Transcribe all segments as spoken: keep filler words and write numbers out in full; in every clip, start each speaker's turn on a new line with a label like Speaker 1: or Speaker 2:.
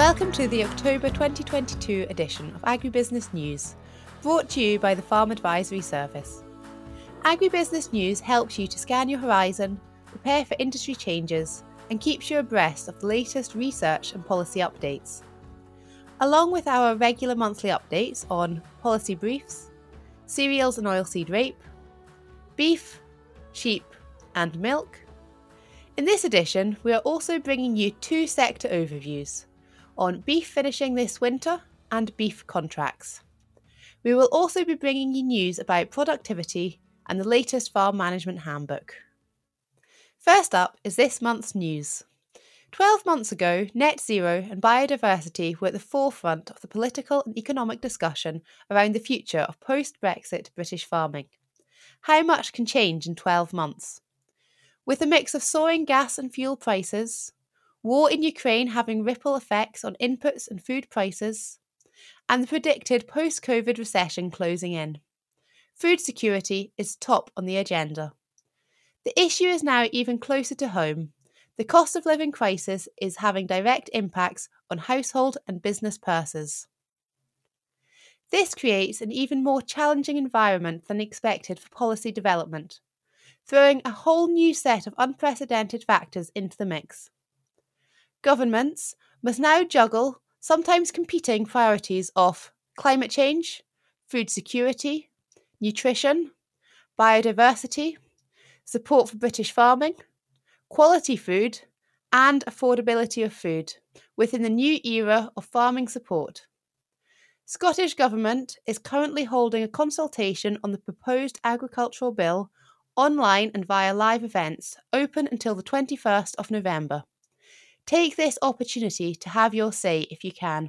Speaker 1: Welcome to the October twenty twenty-two edition of Agribusiness News, brought to you by the Farm Advisory Service. Agribusiness News helps you to scan your horizon, prepare for industry changes, and keeps you abreast of the latest research and policy updates. Along with our regular monthly updates on policy briefs, cereals and oilseed rape, beef, sheep, and milk, in this edition we are also bringing you two sector overviews on beef finishing this winter and beef contracts. We will also be bringing you news about productivity and the latest farm management handbook. First up is this month's news. Twelve months ago, net zero and biodiversity were at the forefront of the political and economic discussion around the future of post-Brexit British farming. How much can change in twelve months? With a mix of soaring gas and fuel prices, war in Ukraine having ripple effects on inputs and food prices, and the predicted post-COVID recession closing in, food security is top on the agenda. The issue is now even closer to home. The cost of living crisis is having direct impacts on household and business purses. This creates an even more challenging environment than expected for policy development, throwing a whole new set of unprecedented factors into the mix. Governments must now juggle sometimes competing priorities of climate change, food security, nutrition, biodiversity, support for British farming, quality food, and affordability of food within the new era of farming support. Scottish Government is currently holding a consultation on the proposed agricultural bill online and via live events, open until the twenty-first of November. Take this opportunity to have your say if you can.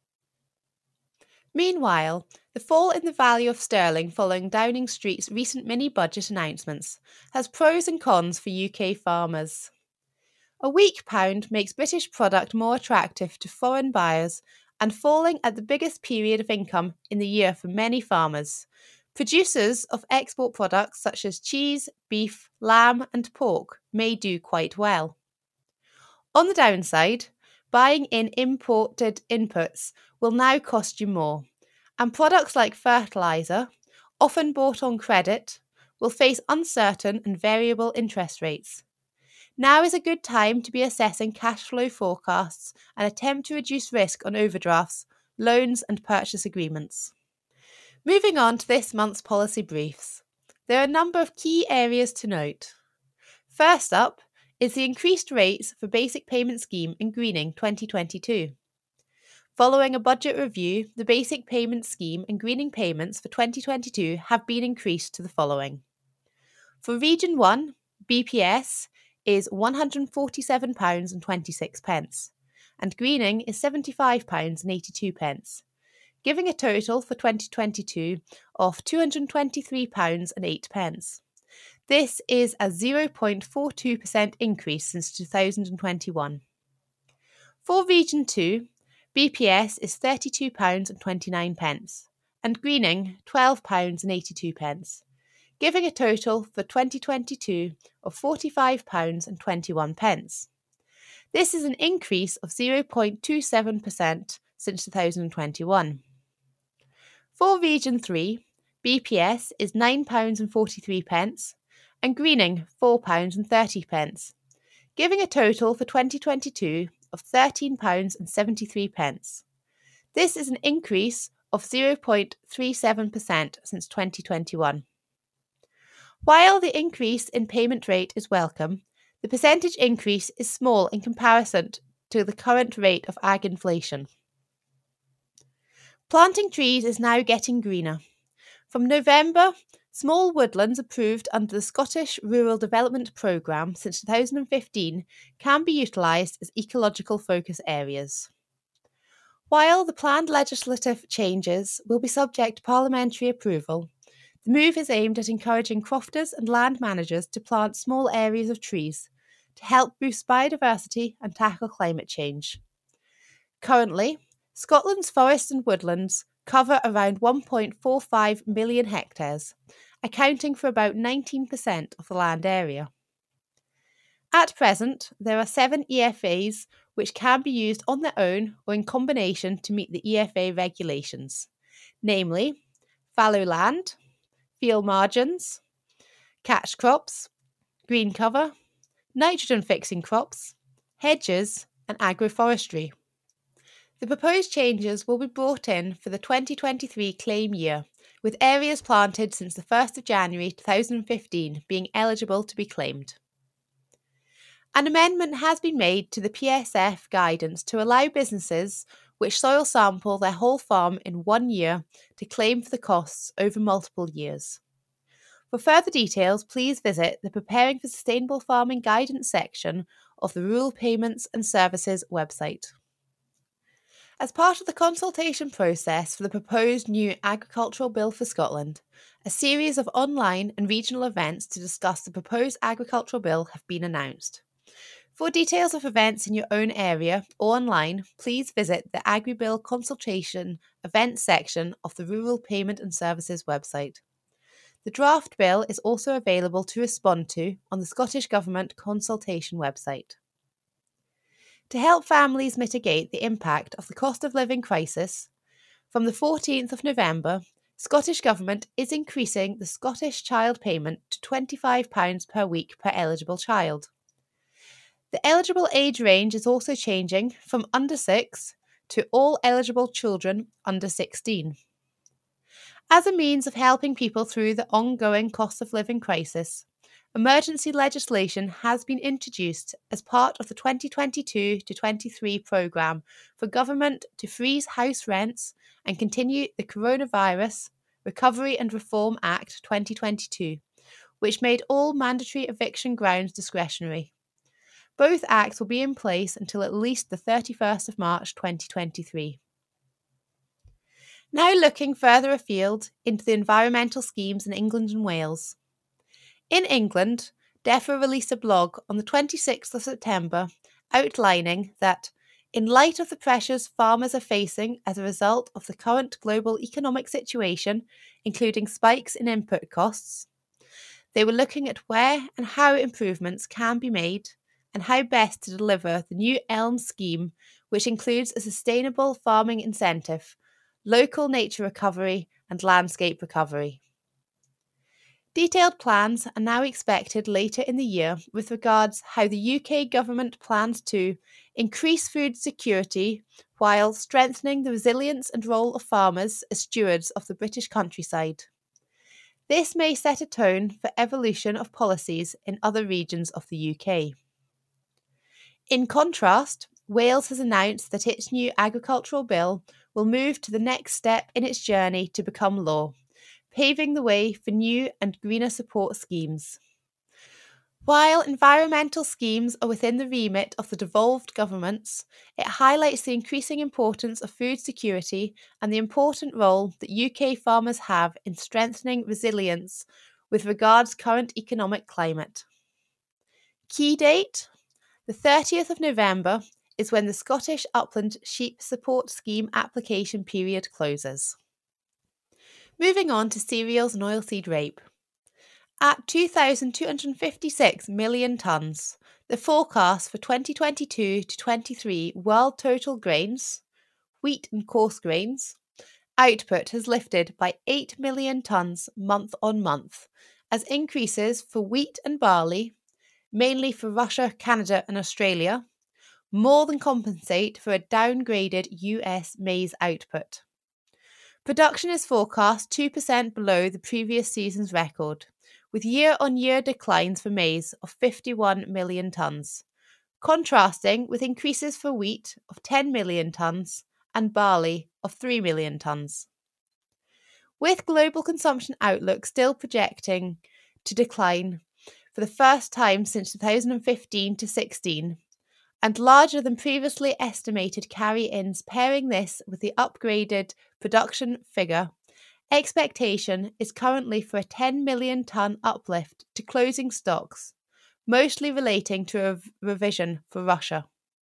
Speaker 1: Meanwhile, the fall in the value of sterling following Downing Street's recent mini-budget announcements has pros and cons for U K farmers. A weak pound makes British product more attractive to foreign buyers, and falling at the biggest period of income in the year for many farmers, producers of export products such as cheese, beef, lamb and pork may do quite well. On the downside, buying in imported inputs will now cost you more, and products like fertiliser, often bought on credit, will face uncertain and variable interest rates. Now is a good time to be assessing cash flow forecasts and attempt to reduce risk on overdrafts, loans and purchase agreements. Moving on to this month's policy briefs, there are a number of key areas to note. First up is the increased rates for Basic Payment Scheme and Greening twenty twenty-two. Following a budget review, the Basic Payment Scheme and Greening payments for twenty twenty-two have been increased to the following. For Region one, B P S is one hundred forty-seven pounds twenty-six, and Greening is seventy-five pounds eighty-two, giving a total for twenty twenty-two of two hundred twenty-three pounds eight. This is a zero point four two percent increase since two thousand twenty-one. For Region two, B P S is thirty-two pounds twenty-nine, and Greening twelve pounds eighty-two, giving a total for twenty twenty-two of forty-five pounds twenty-one. This is an increase of zero point two seven percent since two thousand twenty-one. For Region three, B P S is nine pounds forty-three, and Greening four pounds thirty, giving a total for twenty twenty-two of thirteen pounds seventy-three. This is an increase of zero point three seven percent since twenty twenty-one. While the increase in payment rate is welcome, the percentage increase is small in comparison to the current rate of ag inflation. Planting trees is now getting greener. From November, small woodlands approved under the Scottish Rural Development Programme since two thousand fifteen can be utilised as ecological focus areas. While the planned legislative changes will be subject to parliamentary approval, the move is aimed at encouraging crofters and land managers to plant small areas of trees to help boost biodiversity and tackle climate change. Currently, Scotland's forests and woodlands cover around one point four five million hectares, accounting for about nineteen percent of the land area. At present, there are seven E F As which can be used on their own or in combination to meet the E F A regulations, namely fallow land, field margins, catch crops, green cover, nitrogen-fixing crops, hedges and agroforestry. The proposed changes will be brought in for the twenty twenty-three claim year, with areas planted since the first of January two thousand fifteen being eligible to be claimed. An amendment has been made to the P S F guidance to allow businesses which soil sample their whole farm in one year to claim for the costs over multiple years. For further details, please visit the Preparing for Sustainable Farming Guidance section of the Rural Payments and Services website. As part of the consultation process for the proposed new Agricultural Bill for Scotland, a series of online and regional events to discuss the proposed Agricultural Bill have been announced. For details of events in your own area or online, please visit the AgriBill Consultation Events section of the Rural Payment and Services website. The draft bill is also available to respond to on the Scottish Government consultation website. To help families mitigate the impact of the cost of living crisis, from the fourteenth of November, Scottish Government is increasing the Scottish Child Payment to twenty-five pounds per week per eligible child. The eligible age range is also changing from under six to all eligible children under sixteen. As a means of helping people through the ongoing cost of living crisis, emergency legislation has been introduced as part of the twenty twenty-two to twenty-three programme for government to freeze house rents and continue the Coronavirus Recovery and Reform Act twenty twenty-two, which made all mandatory eviction grounds discretionary. Both acts will be in place until at least the thirty-first of March twenty twenty-three. Now looking further afield into the environmental schemes in England and Wales. In England, DEFRA released a blog on the twenty-sixth of September outlining that, in light of the pressures farmers are facing as a result of the current global economic situation, including spikes in input costs, they were looking at where and how improvements can be made and how best to deliver the new ELM scheme, which includes a sustainable farming incentive, local nature recovery and landscape recovery. Detailed plans are now expected later in the year with regards how the U K government plans to increase food security while strengthening the resilience and role of farmers as stewards of the British countryside. This may set a tone for evolution of policies in other regions of the U K. In contrast, Wales has announced that its new agricultural bill will move to the next step in its journey to become law, paving the way for new and greener support schemes. While environmental schemes are within the remit of the devolved governments, it highlights the increasing importance of food security and the important role that U K farmers have in strengthening resilience with regards to current economic climate. Key date: the thirtieth of November is when the Scottish Upland Sheep Support Scheme application period closes. Moving on to cereals and oilseed rape. At two thousand two hundred fifty-six million tonnes, the forecast for twenty twenty-two to twenty-three world total grains, wheat and coarse grains, output has lifted by eight million tonnes month on month, as increases for wheat and barley, mainly for Russia, Canada and Australia, more than compensate for a downgraded U S maize output. Production is forecast two percent below the previous season's record, with year-on-year declines for maize of fifty-one million tonnes, contrasting with increases for wheat of ten million tonnes and barley of three million tonnes. With global consumption outlook still projecting to decline for the first time since two thousand fifteen to sixteen, and larger than previously estimated carry-ins pairing this with the upgraded production figure, expectation is currently for a ten million tonne uplift to closing stocks, mostly relating to a revision for Russia.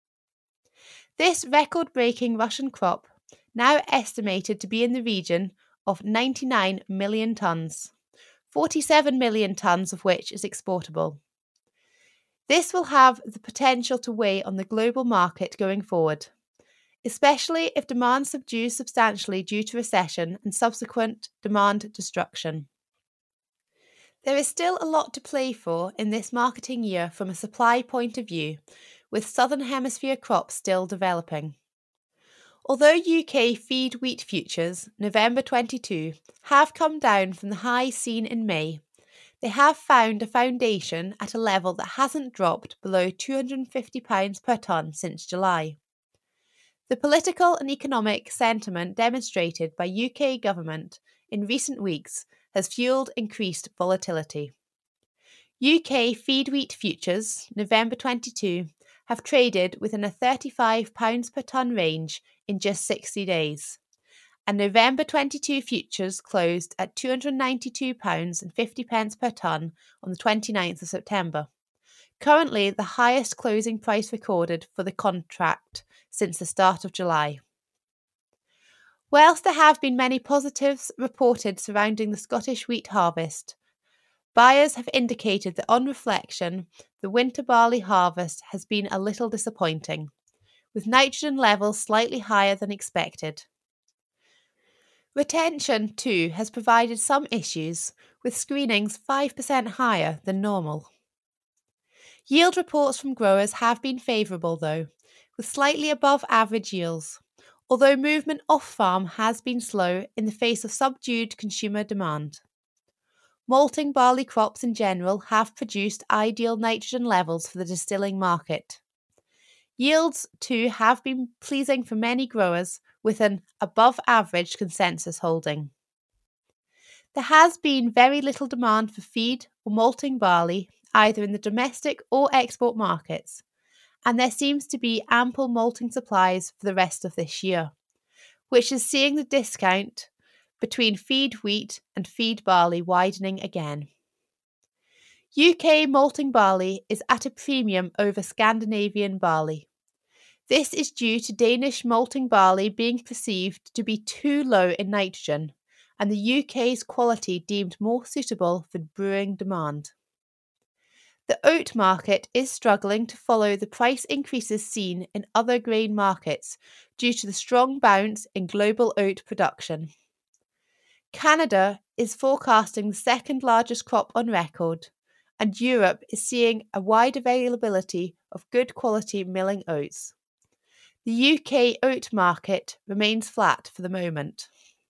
Speaker 1: This record-breaking Russian crop, now estimated to be in the region of ninety-nine million tonnes, forty-seven million tonnes of which is exportable. This will have the potential to weigh on the global market going forward, especially if demand subdues substantially due to recession and subsequent demand destruction. There is still a lot to play for in this marketing year from a supply point of view, with Southern Hemisphere crops still developing. Although U K feed wheat futures, November twenty-two, have come down from the high seen in May, they have found a foundation at a level that hasn't dropped below two hundred fifty pounds per tonne since July. The political and economic sentiment demonstrated by U K government in recent weeks has fuelled increased volatility. U K feed wheat futures, November twenty-two, have traded within a thirty-five pounds per tonne range in just sixty days, and November twenty-two futures closed at two hundred ninety-two pounds fifty per tonne on the twenty-ninth of September, currently the highest closing price recorded for the contract since the start of July. Whilst there have been many positives reported surrounding the Scottish wheat harvest, buyers have indicated that on reflection, the winter barley harvest has been a little disappointing, with nitrogen levels slightly higher than expected. Retention, too, has provided some issues, with screenings five percent higher than normal. Yield reports from growers have been favourable, though, with slightly above average yields, although movement off-farm has been slow in the face of subdued consumer demand. Malting barley crops in general have produced ideal nitrogen levels for the distilling market. Yields, too, have been pleasing for many growers, with an above-average consensus holding. There has been very little demand for feed or malting barley, either in the domestic or export markets, and there seems to be ample malting supplies for the rest of this year, which is seeing the discount between feed wheat and feed barley widening again. U K malting barley is at a premium over Scandinavian barley. This is due to Danish malting barley being perceived to be too low in nitrogen, and the U K's quality deemed more suitable for brewing demand. The oat market is struggling to follow the price increases seen in other grain markets due to the strong bounce in global oat production. Canada is forecasting the second largest crop on record, and Europe is seeing a wide availability of good quality milling oats. The U K oat market remains flat for the moment.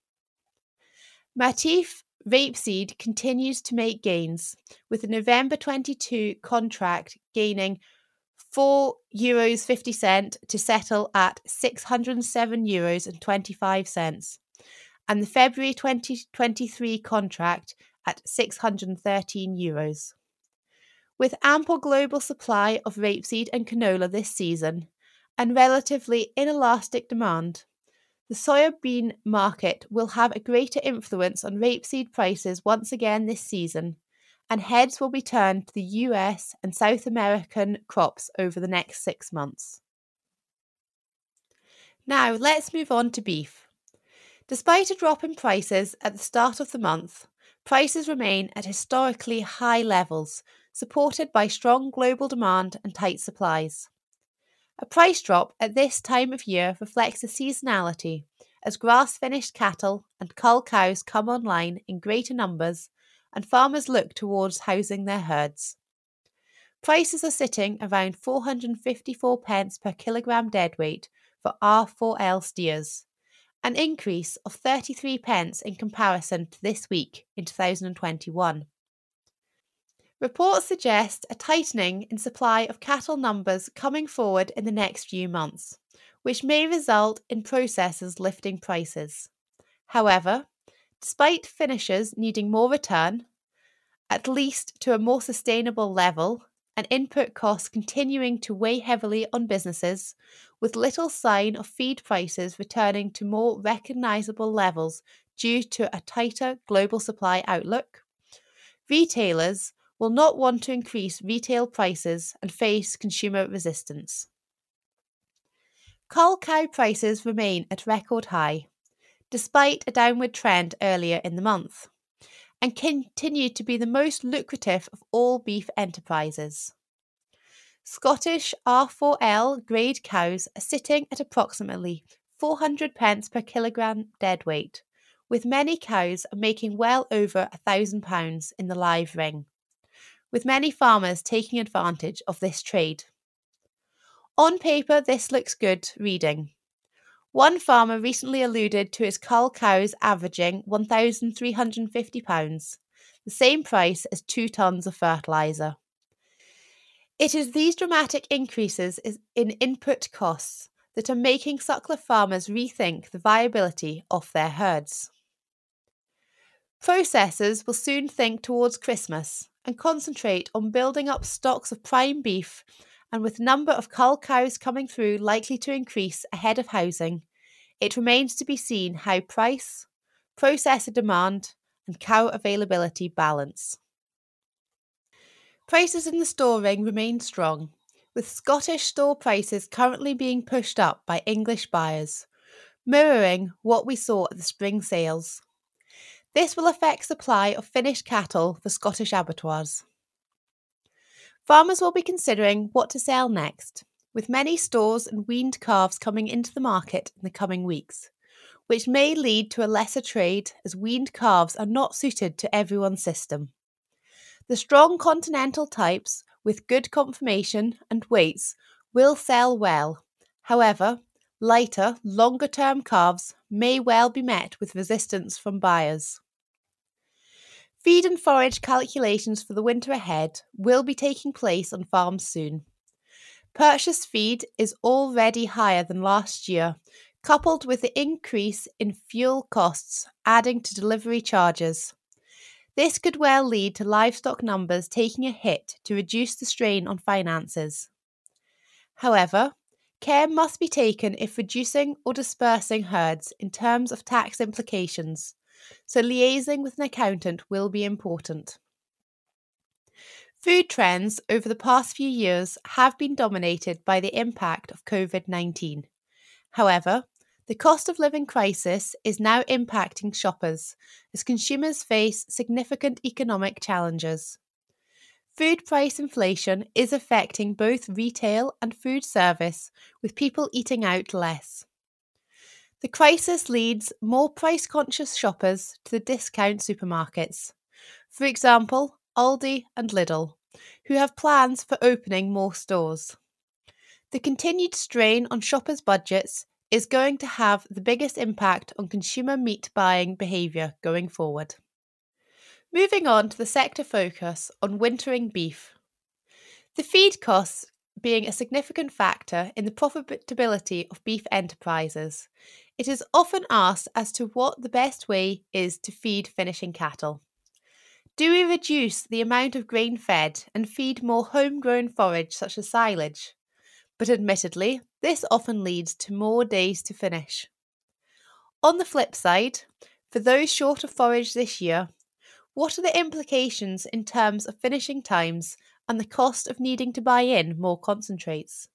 Speaker 1: Matif rapeseed continues to make gains, with the November twenty-two contract gaining four euros fifty to settle at six hundred seven euros twenty-five, and the February twenty twenty-three contract at six hundred thirteen euros. With ample global supply of rapeseed and canola this season, and relatively inelastic demand, the soybean market will have a greater influence on rapeseed prices once again this season, and heads will be turned to the U S and South American crops over the next six months. Now let's move on to beef. Despite a drop in prices at the start of the month, prices remain at historically high levels, supported by strong global demand and tight supplies. A price drop at this time of year reflects the seasonality, as grass-finished cattle and cull cows come online in greater numbers and farmers look towards housing their herds. Prices are sitting around four hundred fifty-four pence per kilogram deadweight for R four L steers, an increase of thirty-three pence in comparison to this week in two thousand twenty-one. Reports suggest a tightening in supply of cattle numbers coming forward in the next few months, which may result in processors lifting prices. However, despite finishers needing more return, at least to a more sustainable level, and input costs continuing to weigh heavily on businesses, with little sign of feed prices returning to more recognisable levels due to a tighter global supply outlook, retailers will not want to increase retail prices and face consumer resistance. Cull cow prices remain at record high, despite a downward trend earlier in the month, and continue to be the most lucrative of all beef enterprises. Scottish R four L grade cows are sitting at approximately four hundred pence per kilogram deadweight, with many cows making well over one thousand pounds in the live ring, with many farmers taking advantage of this trade. On paper, this looks good reading. One farmer recently alluded to his cull cows averaging one thousand three hundred fifty pounds, the same price as two tonnes of fertiliser. It is these dramatic increases in input costs that are making suckler farmers rethink the viability of their herds. Processors will soon think towards Christmas and concentrate on building up stocks of prime beef, and with the number of cull cows coming through likely to increase ahead of housing, it remains to be seen how price, processor demand, and cow availability balance. Prices in the store ring remain strong, with Scottish store prices currently being pushed up by English buyers, mirroring what we saw at the spring sales. This will affect supply of finished cattle for Scottish abattoirs. Farmers will be considering what to sell next, with many stores and weaned calves coming into the market in the coming weeks, which may lead to a lesser trade as weaned calves are not suited to everyone's system. The strong continental types with good conformation and weights will sell well. However, lighter, longer-term calves may well be met with resistance from buyers. Feed and forage calculations for the winter ahead will be taking place on farms soon. Purchased feed is already higher than last year, coupled with the increase in fuel costs adding to delivery charges. This could well lead to livestock numbers taking a hit to reduce the strain on finances. However, care must be taken if reducing or dispersing herds in terms of tax implications, so liaising with an accountant will be important. Food trends over the past few years have been dominated by the impact of covid nineteen. However, the cost of living crisis is now impacting shoppers as consumers face significant economic challenges. Food price inflation is affecting both retail and food service, with people eating out less. The crisis leads more price-conscious shoppers to the discount supermarkets, for example, Aldi and Lidl, who have plans for opening more stores. The continued strain on shoppers' budgets is going to have the biggest impact on consumer meat buying behaviour going forward. Moving on to the sector focus on wintering beef. The feed costs being a significant factor in the profitability of beef enterprises, it is often asked as to what the best way is to feed finishing cattle. Do we reduce the amount of grain fed and feed more homegrown forage such as silage? But admittedly, this often leads to more days to finish. On the flip side, for those short of forage this year, what are the implications in terms of finishing times and the cost of needing to buy in more concentrates?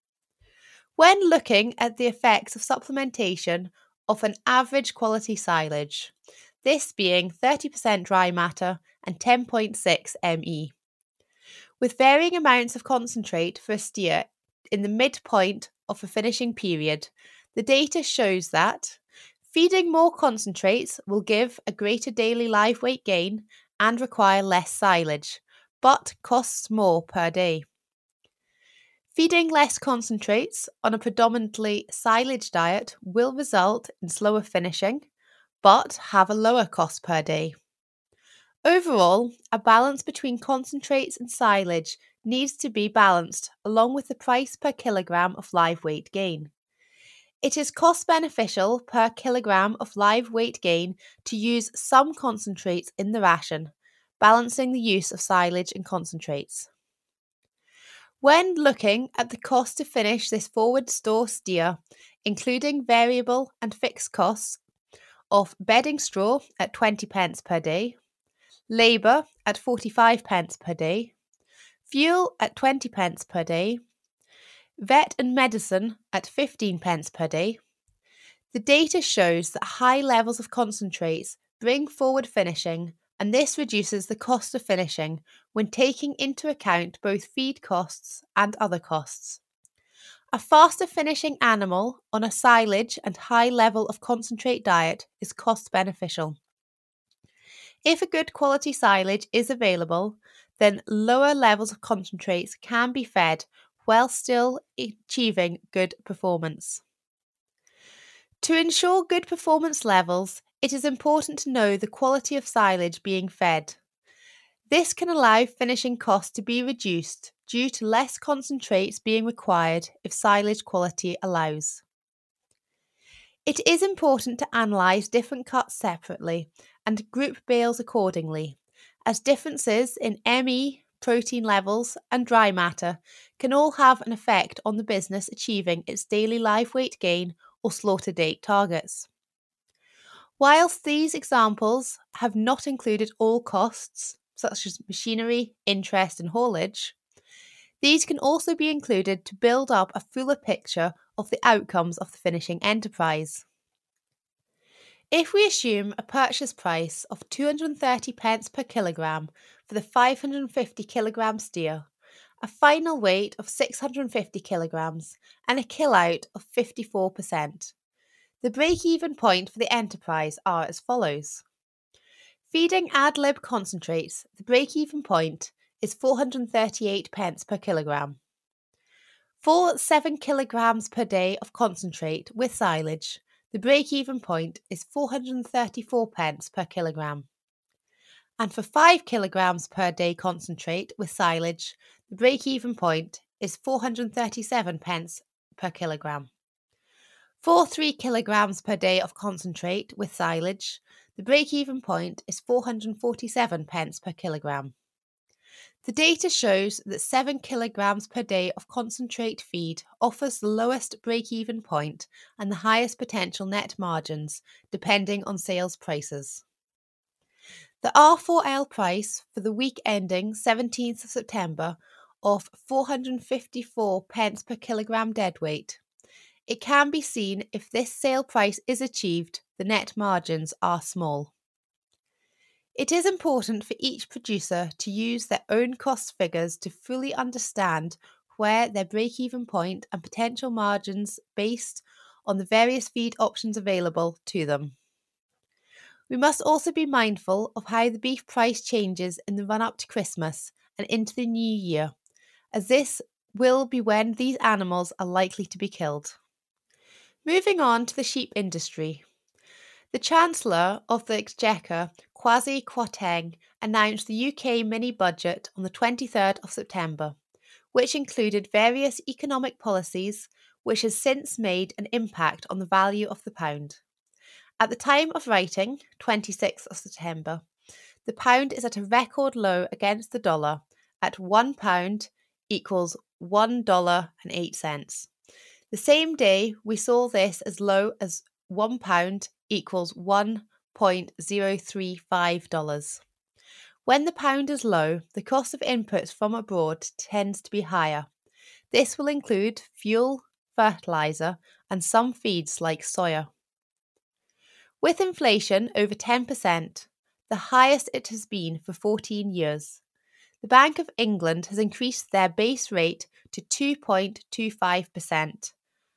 Speaker 1: When looking at the effects of supplementation of an average quality silage, this being thirty percent dry matter and ten point six millimeters, with varying amounts of concentrate for a steer in the midpoint of a finishing period, the data shows that feeding more concentrates will give a greater daily live weight gain and require less silage, but costs more per day. Feeding less concentrates on a predominantly silage diet will result in slower finishing, but have a lower cost per day. Overall, a balance between concentrates and silage needs to be balanced along with the price per kilogram of live weight gain. It is cost beneficial per kilogram of live weight gain to use some concentrates in the ration, balancing the use of silage and concentrates. When looking at the cost to finish this forward store steer, including variable and fixed costs of bedding straw at twenty pence per day, labour at forty-five pence per day, fuel at twenty pence per day, vet and medicine at fifteen pence per day, the data shows that high levels of concentrates bring forward finishing and this reduces the cost of finishing when taking into account both feed costs and other costs. A faster finishing animal on a silage and high level of concentrate diet is cost beneficial. If a good quality silage is available, then lower levels of concentrates can be fed while still achieving good performance. To ensure good performance levels, it is important to know the quality of silage being fed. This can allow finishing costs to be reduced due to less concentrates being required if silage quality allows. It is important to analyse different cuts separately and group bales accordingly, as differences in M E, protein levels, and dry matter can all have an effect on the business achieving its daily live weight gain or slaughter date targets. Whilst these examples have not included all costs, such as machinery, interest, and haulage, these can also be included to build up a fuller picture of the outcomes of the finishing enterprise. If we assume a purchase price of two hundred thirty pence per kilogram for the five hundred fifty kilogram steer, a final weight of six hundred fifty kilograms, and a kill out of fifty-four percent, the break-even point for the enterprise are as follows. Feeding ad lib concentrates, the break-even point is four hundred thirty-eight pence per kilogram. For seven kilograms per day of concentrate with silage, the break-even point is four hundred thirty-four pence per kilogram. And for five kilograms per day concentrate with silage, the break-even point is four hundred thirty-seven pence per kilogram. For three kilograms per day of concentrate with silage, the break-even point is four hundred forty-seven pence per kilogram. The data shows that seven kilograms per day of concentrate feed offers the lowest break-even point and the highest potential net margins, depending on sales prices. The R four L price for the week ending seventeenth of September of four hundred fifty-four pence per kilogram deadweight. It can be seen if this sale price is achieved, the net margins are small. It is important for each producer to use their own cost figures to fully understand where their break-even point and potential margins based on the various feed options available to them. We must also be mindful of how the beef price changes in the run-up to Christmas and into the new year, as this will be when these animals are likely to be killed. Moving on to the sheep industry. The Chancellor of the Exchequer, Kwasi Kwarteng, announced the U K mini-budget on the twenty-third of September, which included various economic policies which has since made an impact on the value of the pound. At the time of writing, twenty-sixth of September, the pound is at a record low against the dollar at one pound equals one dollar and eight cents. The same day, we saw this as low as one pound equals one point zero three five dollars. When the pound is low, the cost of inputs from abroad tends to be higher. This will include fuel, fertiliser, and some feeds like soya. With inflation over ten percent, the highest it has been for fourteen years, the Bank of England has increased their base rate to two point two five percent.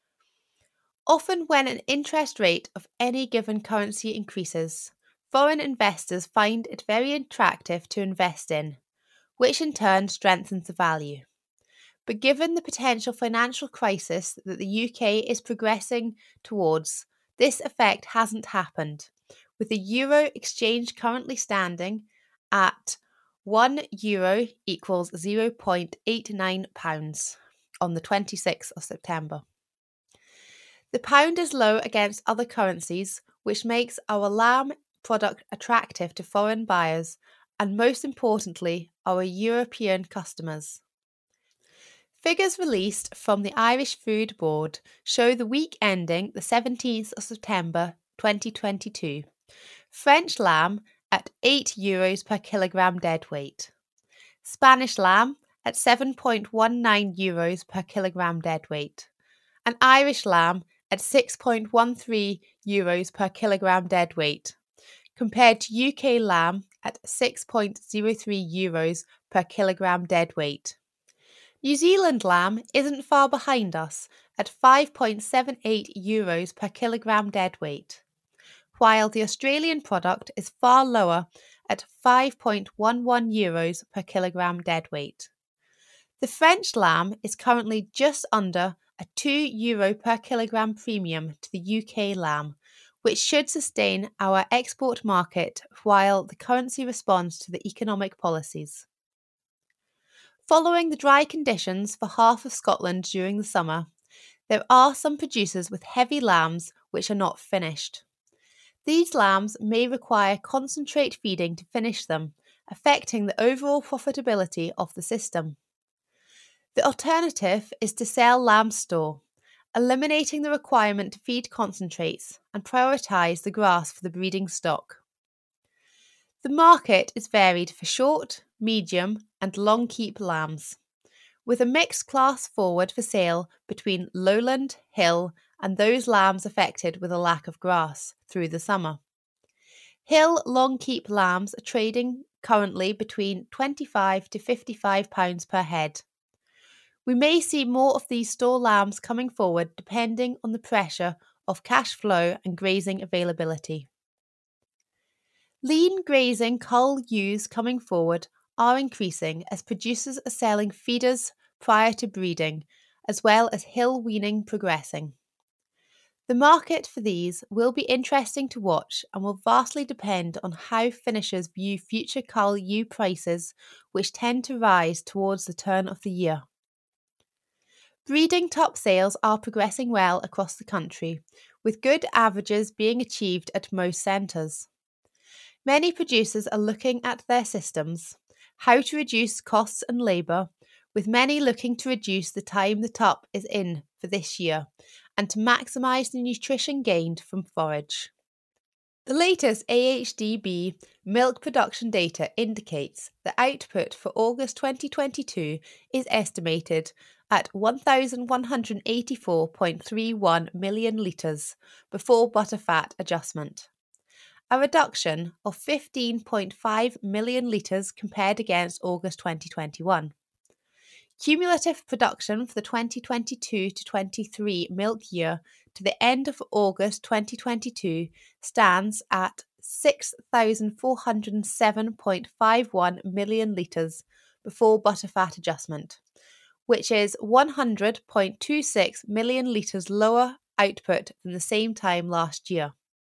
Speaker 1: Often when an interest rate of any given currency increases, foreign investors find it very attractive to invest in, which in turn strengthens the value. But given the potential financial crisis that the U K is progressing towards, this effect hasn't happened, with the euro exchange currently standing at one euro equals zero point eight nine pounds on the twenty-sixth of September. The pound is low against other currencies, which makes our lamb product attractive to foreign buyers and, most importantly, our European customers. Figures released from the Irish Food Board show the week ending the seventeenth of September twenty twenty-two. French lamb at eight euros per kilogram deadweight. Spanish lamb at seven point one nine euros per kilogram deadweight. And Irish lamb at six point one three euros per kilogram deadweight, compared to U K lamb at six point zero three euros per kilogram deadweight. New Zealand lamb isn't far behind us at five point seven eight euros per kilogram deadweight, while the Australian product is far lower at five point one one euros per kilogram deadweight. The French lamb is currently just under a two euro per kilogram premium to the U K lamb, which should sustain our export market while the currency responds to the economic policies. Following the dry conditions for half of Scotland during the summer, there are some producers with heavy lambs which are not finished. These lambs may require concentrate feeding to finish them, affecting the overall profitability of the system. The alternative is to sell lamb store, eliminating the requirement to feed concentrates and prioritise the grass for the breeding stock. The market is varied for short, medium and long keep lambs, with a mixed class forward for sale between lowland, hill and those lambs affected with a lack of grass through the summer. Hill long keep lambs are trading currently between twenty-five to fifty-five pounds per head. We may see more of these store lambs coming forward depending on the pressure of cash flow and grazing availability. Lean grazing cull ewes coming forward are increasing as producers are selling feeders prior to breeding, as well as hill weaning progressing. The market for these will be interesting to watch and will vastly depend on how finishers view future cull ewe prices, which tend to rise towards the turn of the year. Breeding top sales are progressing well across the country, with good averages being achieved at most centres. Many producers are looking at their systems, how to reduce costs and labour, with many looking to reduce the time the top is in for this year and to maximise the nutrition gained from forage. The latest A H D B milk production data indicates the output for August twenty twenty-two is estimated at one thousand one hundred eighty-four point three one million litres before butterfat adjustment, a reduction of fifteen point five million litres compared against August twenty twenty-one. Cumulative production for the twenty twenty-two to twenty-three milk year to the end of August twenty twenty-two stands at six thousand four hundred seven point five one million litres before butterfat adjustment, which is one hundred point two six million litres lower output than the same time last year.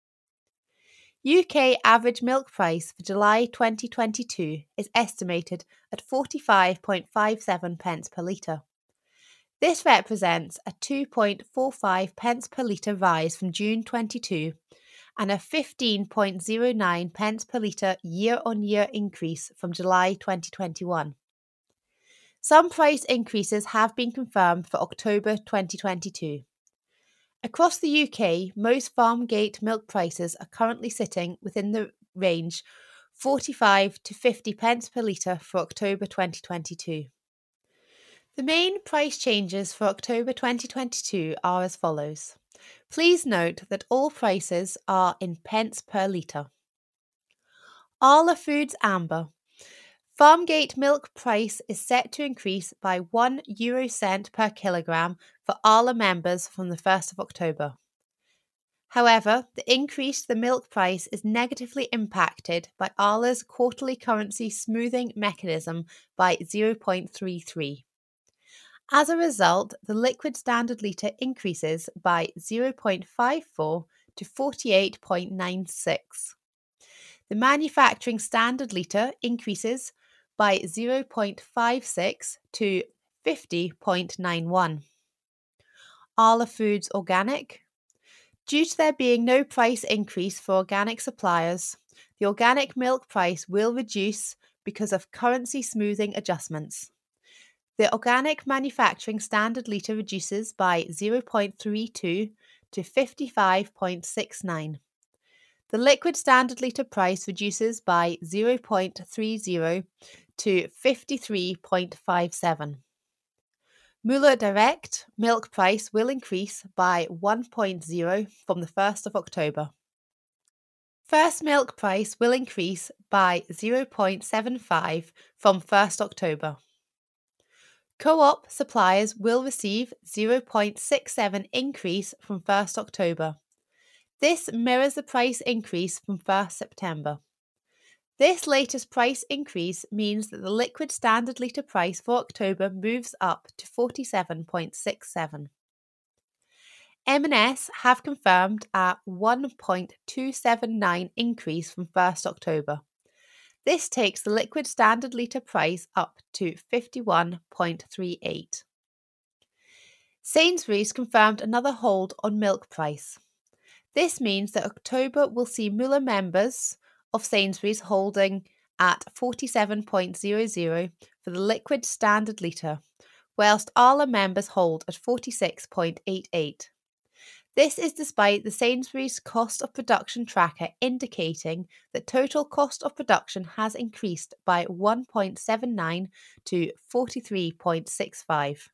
Speaker 1: U K average milk price for July twenty twenty-two is estimated at forty-five point five seven pence per litre. This represents a two point four five pence per litre rise from June twenty-two and a fifteen point zero nine pence per litre year-on-year increase from July twenty twenty-one. Some price increases have been confirmed for October twenty twenty-two. Across the U K, most farm gate milk prices are currently sitting within the range forty-five to fifty pence per litre for October twenty twenty-two. The main price changes for October twenty twenty-two are as follows. Please note that all prices are in pence per litre. Arla Foods Amber. Farmgate milk price is set to increase by one euro cent per kilogram for Arla members from the first of October. However, the increase to the milk price is negatively impacted by Arla's quarterly currency smoothing mechanism by zero point three three. As a result, the liquid standard litre increases by zero point five four to forty-eight point nine six. The manufacturing standard litre increases by zero point five six to fifty point nine one. Arla Foods Organic. Due to there being no price increase for organic suppliers, the organic milk price will reduce because of currency smoothing adjustments. The organic manufacturing standard litre reduces by zero point three two to fifty-five point six nine. The liquid standard litre price reduces by zero point three zero to fifty-three point five seven. Müller Direct milk price will increase by one point zero from the first of October. First milk price will increase by zero point seven five from first October. Co-op suppliers will receive zero point six seven increase from first October. This mirrors the price increase from first September. This latest price increase means that the liquid standard litre price for October moves up to forty-seven point six seven. M and S have confirmed a one point two seven nine increase from first October. This takes the liquid standard litre price up to fifty-one point three eight. Sainsbury's confirmed another hold on milk price. This means that October will see Muller members of Sainsbury's holding at forty-seven point zero zero for the liquid standard litre, whilst Arla members hold at forty-six point eight eight. This is despite the Sainsbury's cost of production tracker indicating that total cost of production has increased by one point seven nine to forty-three point six five.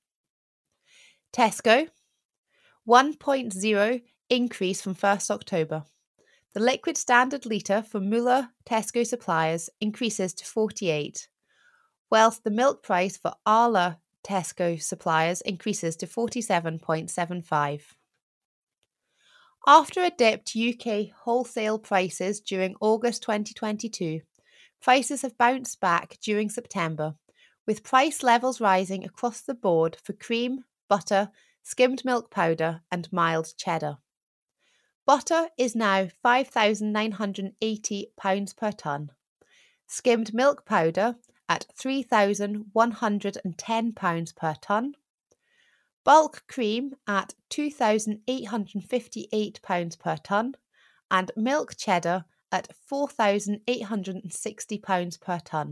Speaker 1: Tesco, one point zero increase from first October. The liquid standard litre for Muller Tesco suppliers increases to forty-eight, whilst the milk price for Arla Tesco suppliers increases to forty-seven point seven five. After a dip to U K wholesale prices during August twenty twenty-two, prices have bounced back during September, with price levels rising across the board for cream, butter, skimmed milk powder and mild cheddar. Butter is now five thousand nine hundred eighty pounds per tonne, skimmed milk powder at three thousand one hundred ten pounds per tonne, bulk cream at two thousand eight hundred fifty-eight pounds per tonne, and milk cheddar at four thousand eight hundred sixty pounds per tonne.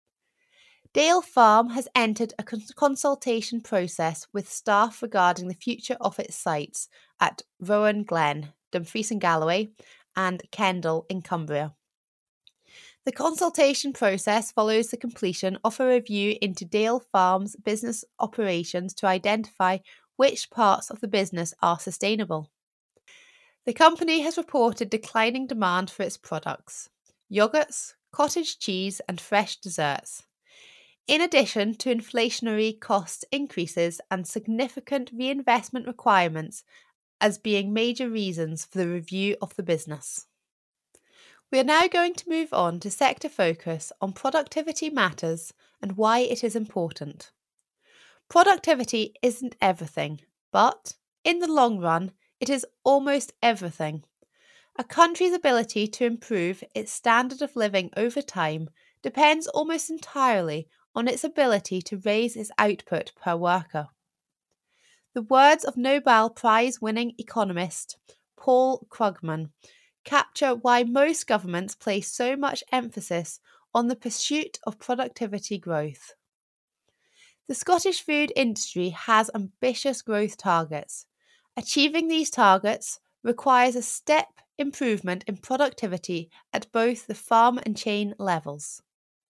Speaker 1: Dale Farm has entered a consultation process with staff regarding the future of its sites at Rowan Glen, Dumfries in Galloway, and Kendal in Cumbria. The consultation process follows the completion of a review into Dale Farm's business operations to identify which parts of the business are sustainable. The company has reported declining demand for its products, yogurts, cottage cheese, and fresh desserts, in addition to inflationary cost increases and significant reinvestment requirements as being major reasons for the review of the business. We are now going to move on to sector focus on productivity matters and why it is important. Productivity isn't everything, but in the long run, it is almost everything. A country's ability to improve its standard of living over time depends almost entirely on its ability to raise its output per worker. The words of Nobel Prize-winning economist Paul Krugman capture why most governments place so much emphasis on the pursuit of productivity growth. The Scottish food industry has ambitious growth targets. Achieving these targets requires a step improvement in productivity at both the farm and chain levels.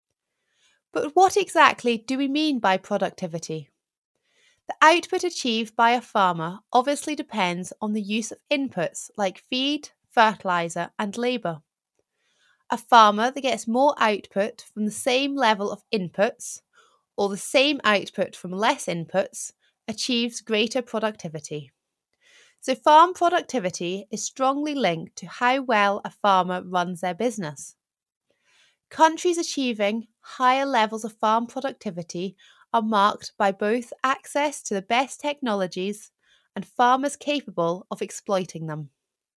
Speaker 1: But what exactly do we mean by productivity? The output achieved by a farmer obviously depends on the use of inputs like feed, fertiliser and labour. A farmer that gets more output from the same level of inputs or the same output from less inputs achieves greater productivity. So farm productivity is strongly linked to how well a farmer runs their business. Countries achieving higher levels of farm productivity are marked by both access to the best technologies and farmers capable of exploiting them.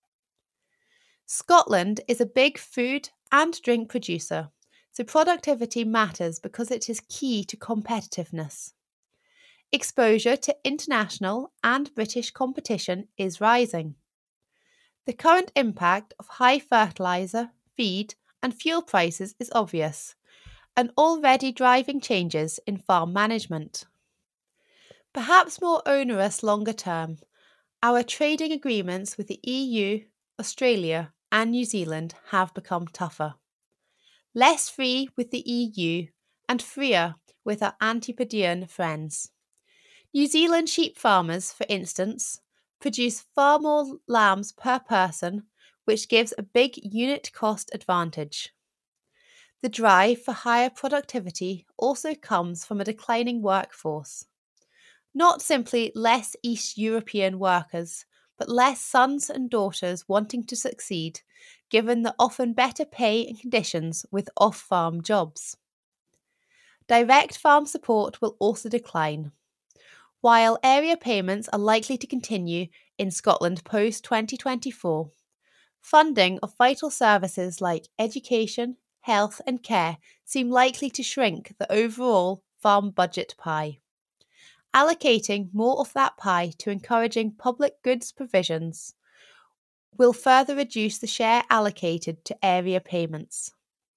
Speaker 1: Scotland is a big food and drink producer, so productivity matters because it is key to competitiveness. Exposure to international and British competition is rising. The current impact of high fertiliser, feed, and fuel prices is obvious, and already driving changes in farm management. Perhaps more onerous longer term, our trading agreements with the E U, Australia, and New Zealand have become tougher. Less free with the E U and freer with our Antipodean friends. New Zealand sheep farmers, for instance, produce far more lambs per person which gives a big unit cost advantage. The drive for higher productivity also comes from a declining workforce. Not simply less East European workers, but less sons and daughters wanting to succeed, given the often better pay and conditions with off-farm jobs. Direct farm support will also decline. While area payments are likely to continue in Scotland post twenty twenty-four, funding of vital services like education, health and care seem likely to shrink the overall farm budget pie. Allocating more of that pie to encouraging public goods provisions will further reduce the share allocated to area payments.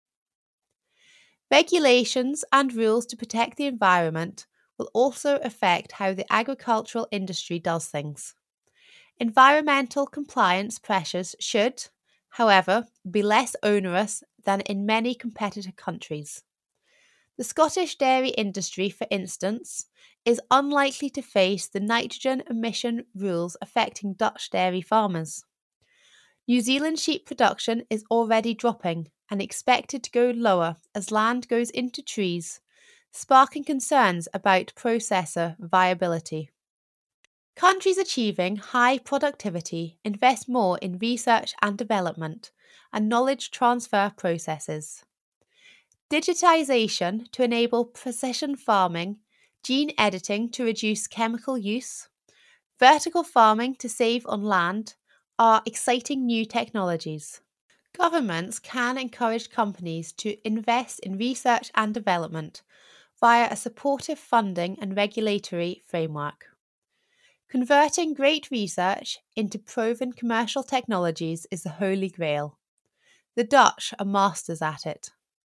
Speaker 1: Regulations and rules to protect the environment will also affect how the agricultural industry does things. Environmental compliance pressures should, however, be less onerous than in many competitor countries. The Scottish dairy industry, for instance, is unlikely to face the nitrogen emission rules affecting Dutch dairy farmers. New Zealand sheep production is already dropping and expected to go lower as land goes into trees, sparking concerns about processor viability. Countries achieving high productivity invest more in research and development and knowledge transfer processes. Digitisation to enable precision farming, gene editing to reduce chemical use, vertical farming to save on land are exciting new technologies. Governments can encourage companies to invest in research and development via a supportive funding and regulatory framework. Converting great research into proven commercial technologies is the holy grail. The Dutch are masters at it.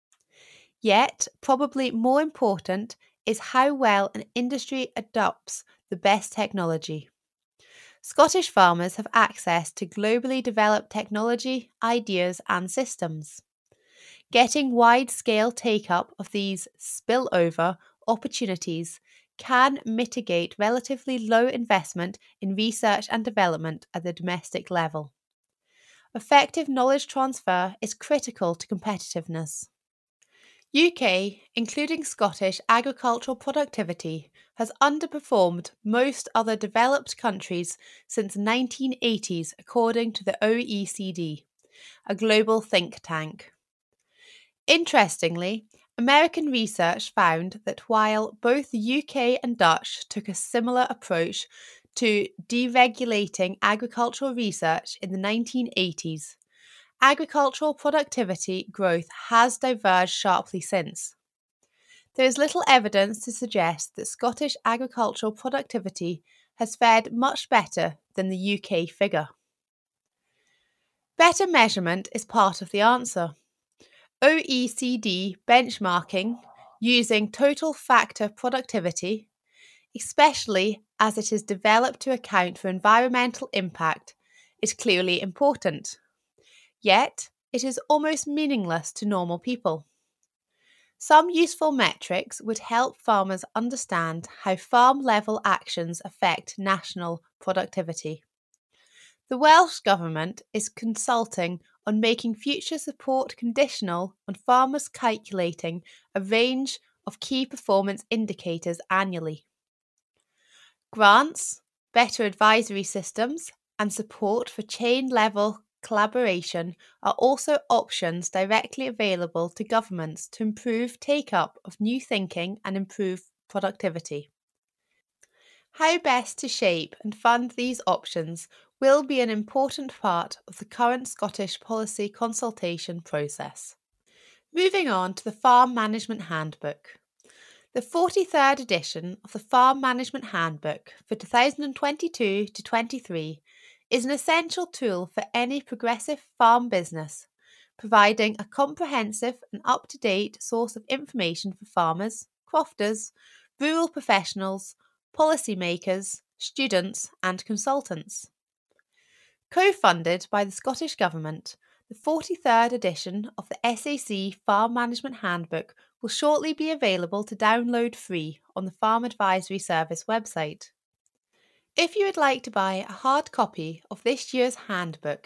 Speaker 1: Yet, probably more important is how well an industry adopts the best technology. Scottish farmers have access to globally developed technology, ideas, and systems. Getting wide-scale take-up of these spillover opportunities can mitigate relatively low investment in research and development at the domestic level. Effective knowledge transfer is critical to competitiveness. U K, including Scottish agricultural productivity, has underperformed most other developed countries since the nineteen eighties, according to the O E C D, a global think tank. Interestingly, American research found that while both the U K and Dutch took a similar approach to deregulating agricultural research in the nineteen eighties, agricultural productivity growth has diverged sharply since. There is little evidence to suggest that Scottish agricultural productivity has fared much better than the U K figure. Better measurement is part of the answer. O E C D benchmarking using total factor productivity, especially as it is developed to account for environmental impact, is clearly important. Yet, it is almost meaningless to normal people. Some useful metrics would help farmers understand how farm-level actions affect national productivity. The Welsh Government is consulting on making future support conditional on farmers calculating a range of key performance indicators annually. Grants, better advisory systems, and support for chain-level collaboration are also options directly available to governments to improve take-up of new thinking and improve productivity. How best to shape and fund these options will be an important part of the current Scottish policy consultation process. Moving on to the Farm Management Handbook. The forty-third edition of the Farm Management Handbook for two thousand twenty-two to twenty-three is an essential tool for any progressive farm business, providing a comprehensive and up-to-date source of information for farmers, crofters, rural professionals, policymakers, students and consultants. Co-funded by the Scottish Government, the forty-third edition of the S A C Farm Management Handbook will shortly be available to download free on the Farm Advisory Service website. If you would like to buy a hard copy of this year's handbook,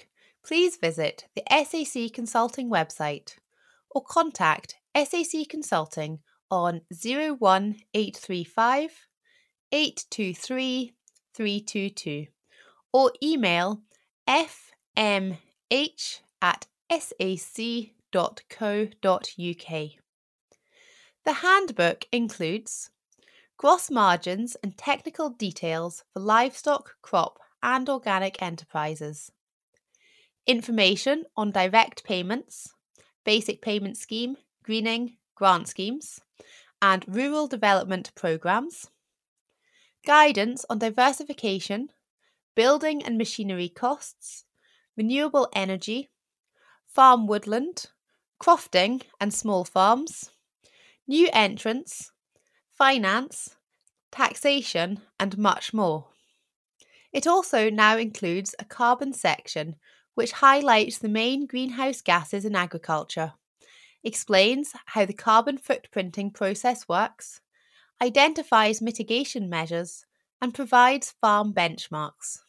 Speaker 1: please visit the S A C Consulting website or contact S A C Consulting on zero one eight three five, eight two three, three two two or email f m h at s a c dot co dot u k. The handbook includes gross margins and technical details for livestock, crop and organic enterprises, information on direct payments, basic payment scheme, greening, grant schemes, and rural development programmes, guidance on diversification, building and machinery costs, renewable energy, farm woodland, crofting and small farms, new entrants, finance, taxation, and much more. It also now includes a carbon section which highlights the main greenhouse gases in agriculture, explains how the carbon footprinting process works, identifies mitigation measures, and provides farm benchmarks.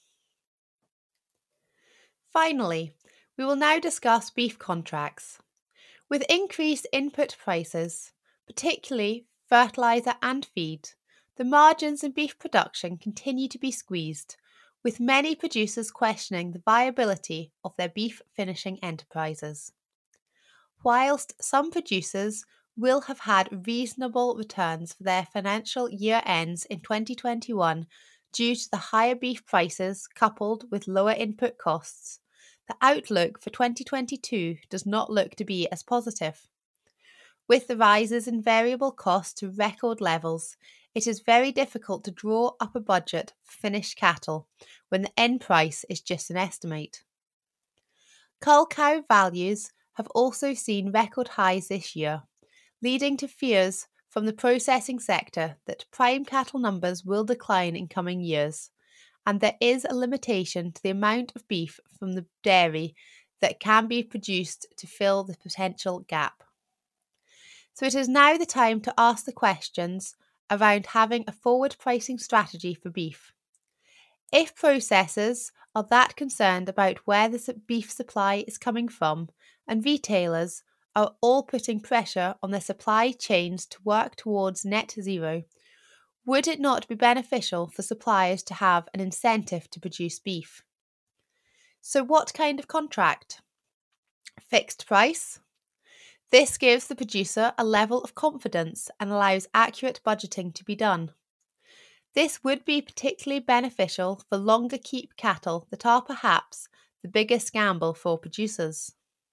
Speaker 1: Finally, we will now discuss beef contracts. With increased input prices, particularly fertiliser and feed, the margins in beef production continue to be squeezed, with many producers questioning the viability of their beef finishing enterprises. Whilst some producers will have had reasonable returns for their financial year ends in twenty twenty-one due to the higher beef prices coupled with lower input costs, the outlook for twenty twenty-two does not look to be as positive. With the rises in variable costs to record levels, it is very difficult to draw up a budget for finished cattle when the end price is just an estimate. Cull cow values have also seen record highs this year, leading to fears from the processing sector that prime cattle numbers will decline in coming years, and there is a limitation to the amount of beef from the dairy that can be produced to fill the potential gap. So it is now the time to ask the questions around having a forward pricing strategy for beef. If processors are that concerned about where the beef supply is coming from, and retailers are all putting pressure on their supply chains to work towards net zero, would it not be beneficial for suppliers to have an incentive to produce beef? So what kind of contract? Fixed price? This gives the producer a level of confidence and allows accurate budgeting to be done. This would be particularly beneficial for longer keep cattle that are perhaps the biggest gamble for producers.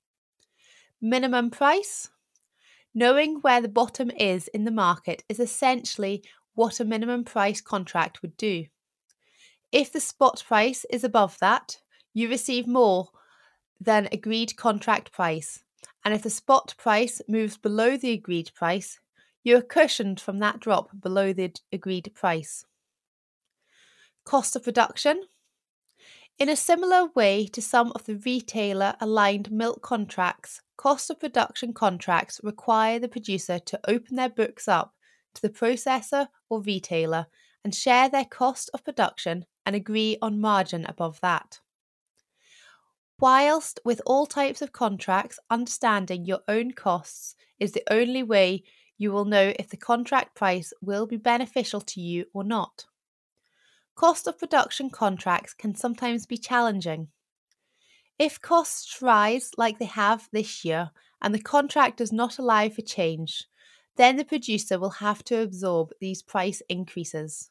Speaker 1: Minimum price? Knowing where the bottom is in the market is essentially what a minimum price contract would do. If the spot price is above that, you receive more than agreed contract price, and if the spot price moves below the agreed price, you are cushioned from that drop below the agreed price. Cost of production? In a similar way to some of the retailer-aligned milk contracts, cost of production contracts require the producer to open their books up to the processor or retailer and share their cost of production and agree on margin above that. Whilst with all types of contracts, understanding your own costs is the only way you will know if the contract price will be beneficial to you or not. Cost of production contracts can sometimes be challenging. If costs rise like they have this year and the contract does not allow for change, then the producer will have to absorb these price increases.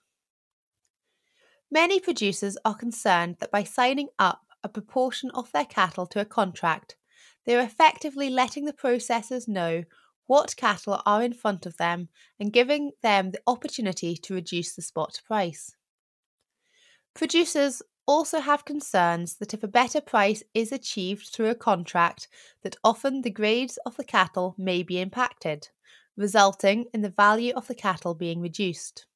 Speaker 1: Many producers are concerned that by signing up a proportion of their cattle to a contract, they are effectively letting the processors know what cattle are in front of them and giving them the opportunity to reduce the spot price. Producers also have concerns that if a better price is achieved through a contract, that often the grades of the cattle may be impacted, resulting in the value of the cattle being reduced.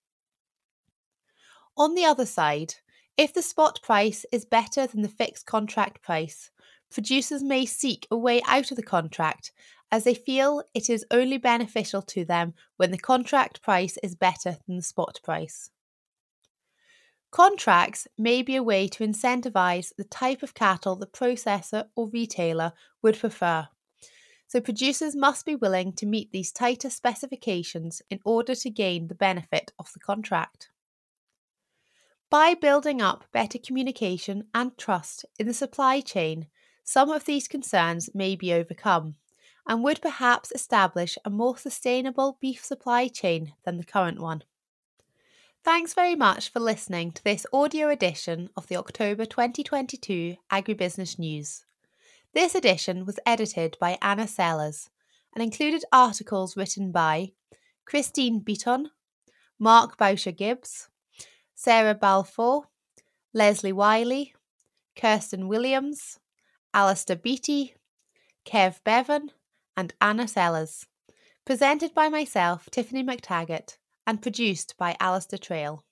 Speaker 1: On the other side, if the spot price is better than the fixed contract price, producers may seek a way out of the contract as they feel it is only beneficial to them when the contract price is better than the spot price. Contracts may be a way to incentivise the type of cattle the processor or retailer would prefer. So producers must be willing to meet these tighter specifications in order to gain the benefit of the contract. By building up better communication and trust in the supply chain, some of these concerns may be overcome and would perhaps establish a more sustainable beef supply chain than the current one. Thanks very much for listening to this audio edition of the October twenty twenty-two Agribusiness News. This edition was edited by Anna Sellers and included articles written by Christine Beaton, Mark Boucher-Gibbs, Sarah Balfour, Leslie Wiley, Kirsten Williams, Alistair Beattie, Kev Bevan, and Anna Sellers. Presented by myself, Tiffany McTaggart, and produced by Alistair Trail.